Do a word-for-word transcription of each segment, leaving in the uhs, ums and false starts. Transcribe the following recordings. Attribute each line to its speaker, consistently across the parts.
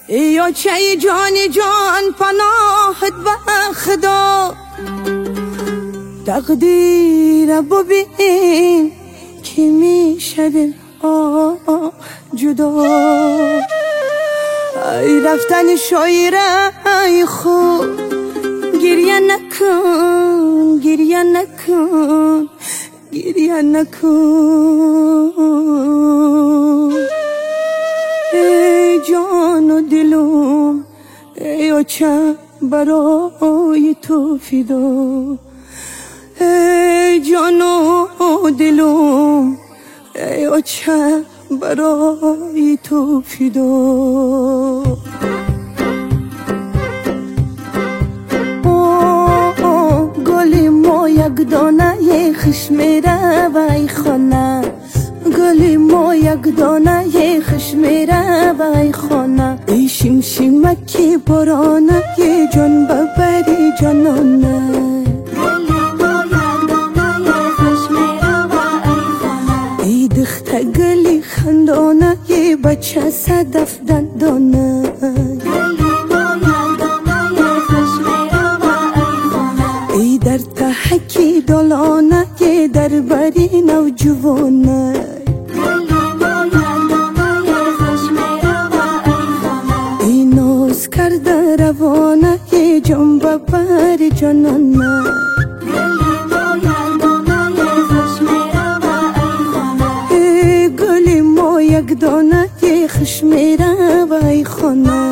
Speaker 1: یا چه جان جان پناهت به خدا، تقدیر ببین که میشه دلها جدا. ای رفتن شاعره ای خوب، گریه نکن گریه نکن گریه نکن. ای جان و دلم ای آچه برای تو فدا، ای جان و دلم ای آچه برای تو فدا. گل ما یک دانه خشمیره و ای خانه، گل ما یک دانه خشمیره و ای خانه. ای شمشمکی بارانه جان ببری جانانه، دخته گلی خندانه یه بچه صدف دندانه. ای در تحکی دلانه یه در بری نوجوانه. ای ناز کرده روانه یه جان ببر جانانه. یک دانه خشمیره و ای خانه.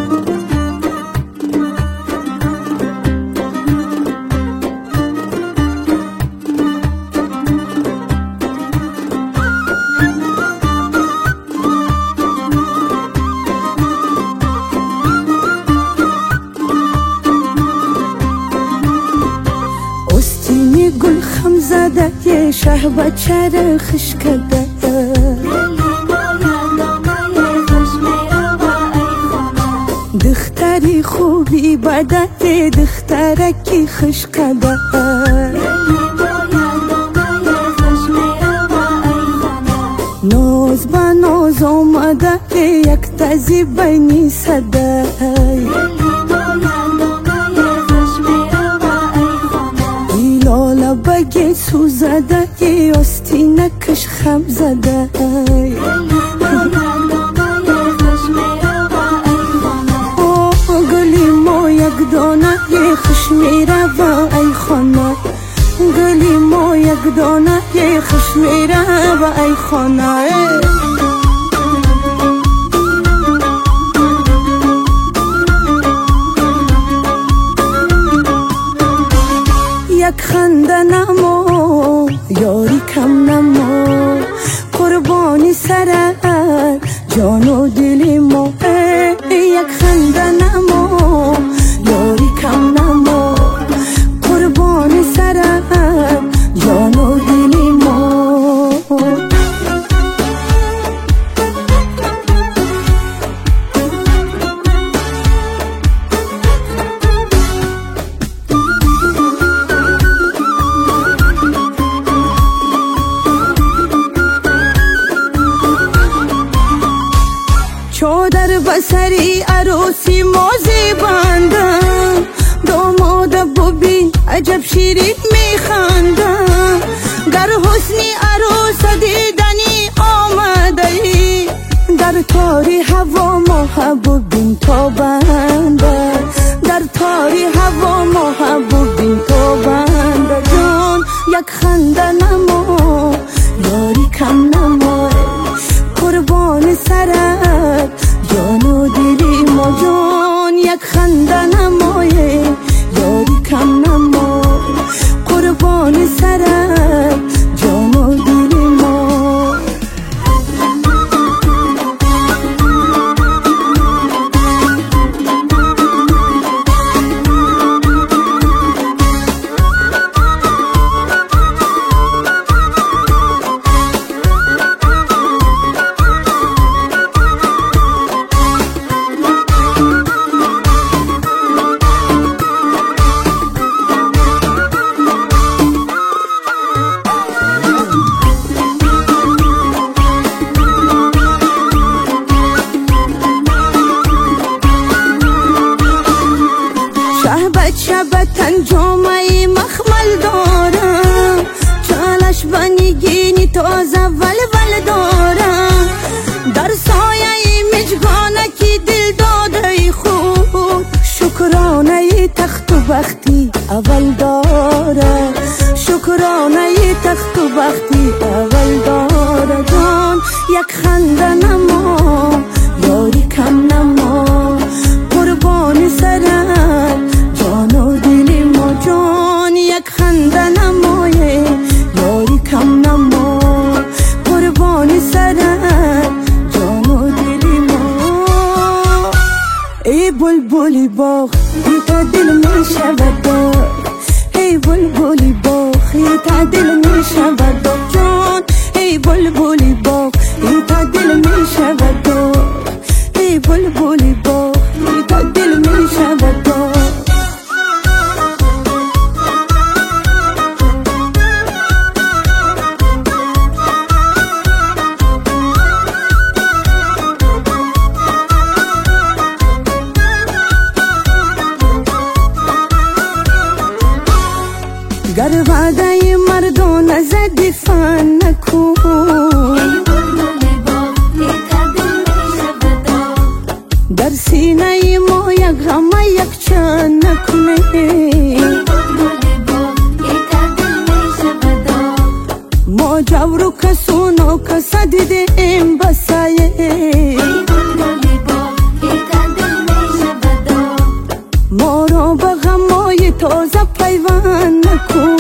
Speaker 1: استینی گل خم زده یه شه بچه را خش کرده. دختری خوبی بدت دخترکی خوش قدر، ناز با ناز آمده یک تزی بینی صده. ای لاله بگی سوزده ای آستینکش خم زده. دانه یه خشمیره و ای خانه، گلی ما یک دانه یه خشمیره و ای خانه. یک خنده نما یاری کم نما، قربانی سرت جان و دل ما. یک خنده نما یاری کم نما، قربان سرت جان و دل ما. چادر بسری عروسی موزی باندم، داماد ببین عجب شیرین میخندم. گر حسنی عروس دیدنی آمده ای، در تاری هوا محبوبین تا بنده، در تاری هوا محبوبین تا بنده. جان یک خنده نما یاری کم نما، قربان سرت جان و دلی ما. جان یک خنده نمایه یاری کم نما، قربان سرت جان و دلی ما. جامعه مخمل دارم، چالش بنیگینی تازه ولول دارم، در سایه مجگانه کی دل داده خود، شکرانه تخت و بختی اول داره، شکرانه تخت و بختی اول داره. جان یک خنده نما، یاری کم نما، قربان سرت جان و دل ما. جان یک خنده نمایه، یاری کم نما، قربان سرت جان و دل ما. ای بلبلی باغ تا دل می شود داغ، ای بلبلی باغ تا دل می شود داغ. جان ای بلبلی باغ تا دل می شود داغ، ای بلبلی باغ تا دل می شود داغ. گر وعده مردان زدی فن نکن، در سینه ما یک غم یک چند نکنه. ما جور و کسون و کس دیدیم بسایه، ما را به غمای تازه پیوند نکن.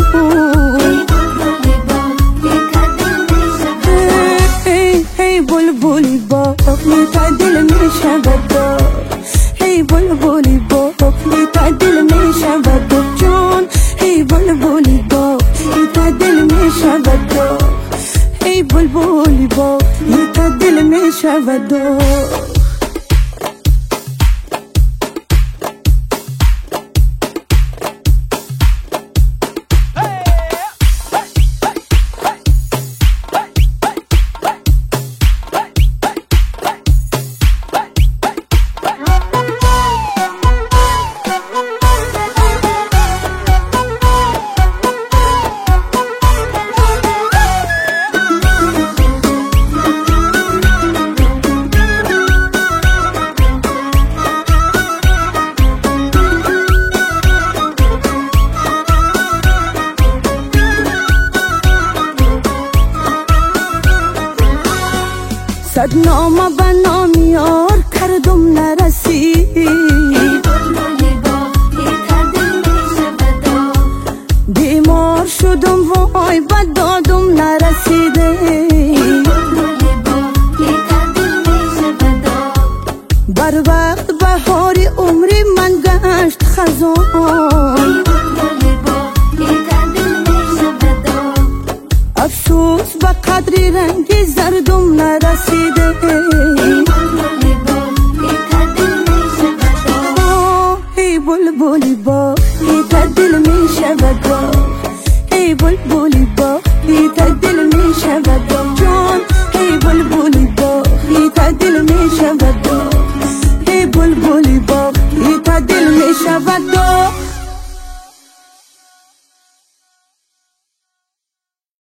Speaker 1: ای ای بلبلی باغ تا دل می شود داغ، ای بلبلی باغ تا دل می شود داغ. جان ای بلبلی باغ تا دل می شود داغ، ای بلبلی باغ تا دل می شود داغ. صد نامه به نام یار کردم نرسید، بیمار شدم وای به دادم نرسیده. بر وقت بهاری عمری من گشت خزان، افسوس به قدری رنگی زردم نرسیده.